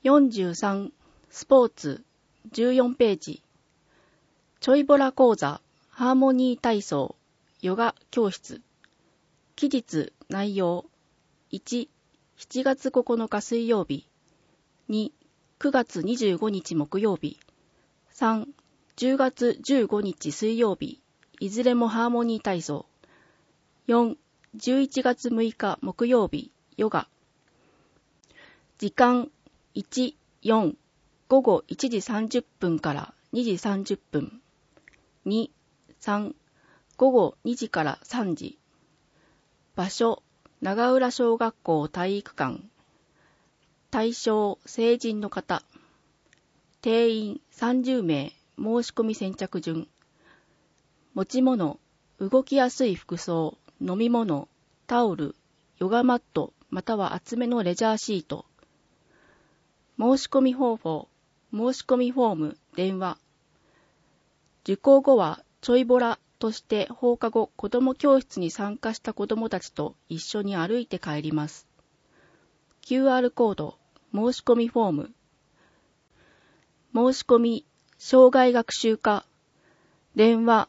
43スポーツ14ページちょいボラ講座ハーモニー体操ヨガ教室期日内容1、7月9日水曜日2、9月25日木曜日3、10月15日水曜日いずれもハーモニー体操4、11月6日木曜日ヨガ時間1、4午後1時30分から2時30分2、3午後2時から3時場所長浦小学校体育館対象成人の方定員30名申し込み先着順持ち物動きやすい服装飲み物タオルヨガマットまたは厚めのレジャーシート申し込み方法申し込みフォーム電話受講後はちょいボラとして放課後子ども教室に参加した子どもたちと一緒に歩いて帰ります QR コード申し込みフォーム申し込み障害学習課電話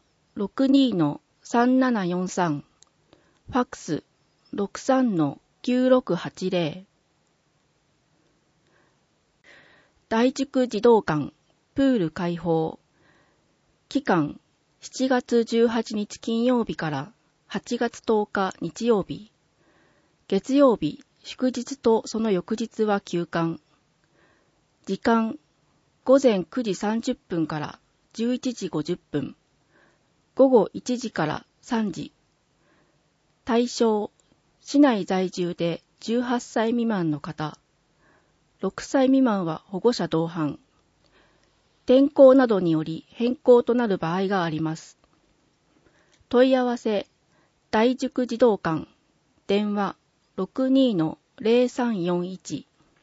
62-3743 ファックス 63-9680 大塾児童館プール開放期間7月18日金曜日から8月10日日曜日月曜日祝日とその翌日は休館時間午前9時30分から11時50分午後1時から3時対象市内在住で18歳未満の方6歳未満は保護者同伴天候などにより変更となる場合があります問い合わせ大塾児童館電話 62-0341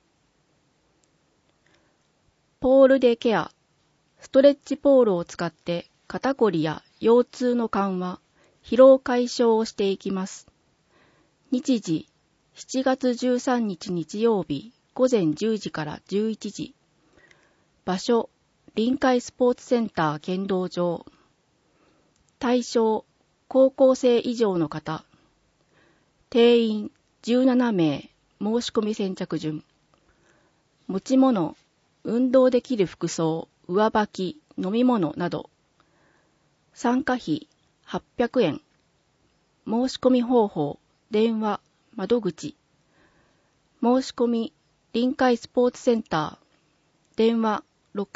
ポールでケアストレッチポールを使って肩こりや腰痛の緩和疲労解消をしていきます日時7月13日日曜日午前10時から11時場所臨海スポーツセンター剣道場対象高校生以上の方定員17名申し込み先着順持ち物運動できる服装上履き飲み物など参加費800円申し込み方法電話窓口申し込み臨海スポーツセンター電話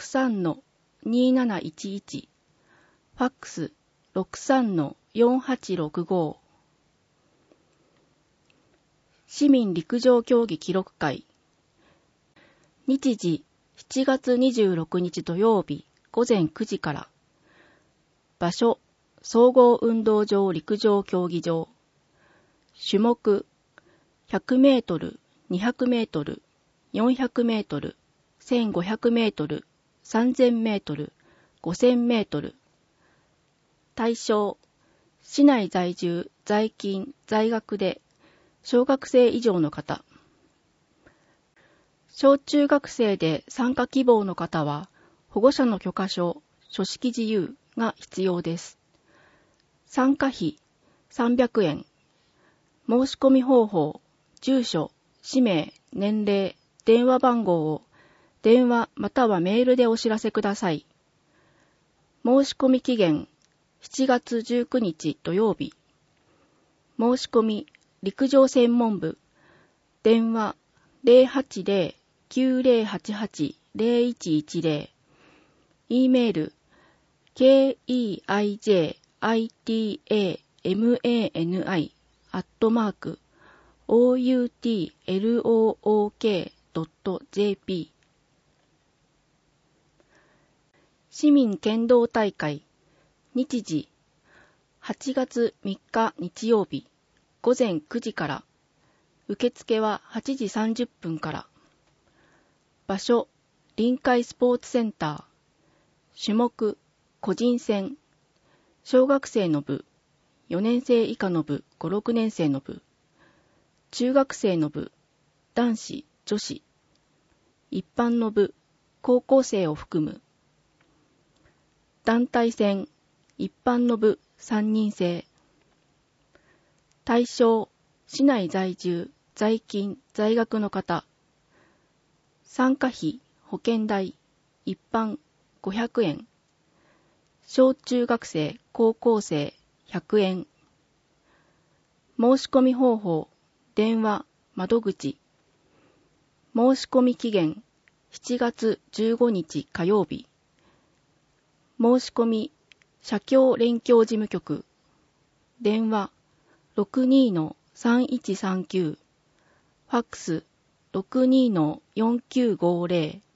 63-2711 ファックス 63-4865 市民陸上競技記録会日時7月26日土曜日午前9時から場所総合運動場陸上競技場種目100メートル200メートル400メートル、1500メートル、3000メートル、5000メートル。対象、市内在住、在勤、在学で、小学生以上の方。小中学生で参加希望の方は、保護者の許可書、書式自由が必要です。参加費、300円。申し込み方法、住所、氏名、年齢、電話番号を電話またはメールでお知らせください。申し込み期限7月19日土曜日。申し込み陸上専門部電話 080-9088-0110 E メール keijimani@outlook.jp 市民剣道大会日時8月3日日曜日午前9時から受付は8時30分から場所臨海スポーツセンター種目個人戦小学生の部4年生以下の部5、6年生の部中学生の部男子女子一般の部、高校生を含む。団体戦、一般の部3人制。対象、市内在住、在勤、在学の方。参加費、保険代、一般500円。小中学生、高校生100円。申し込み方法、電話、窓口。申し込み期限、7月15日火曜日。申し込み、社協連協事務局。電話、62-3139。ファックス、62-4950。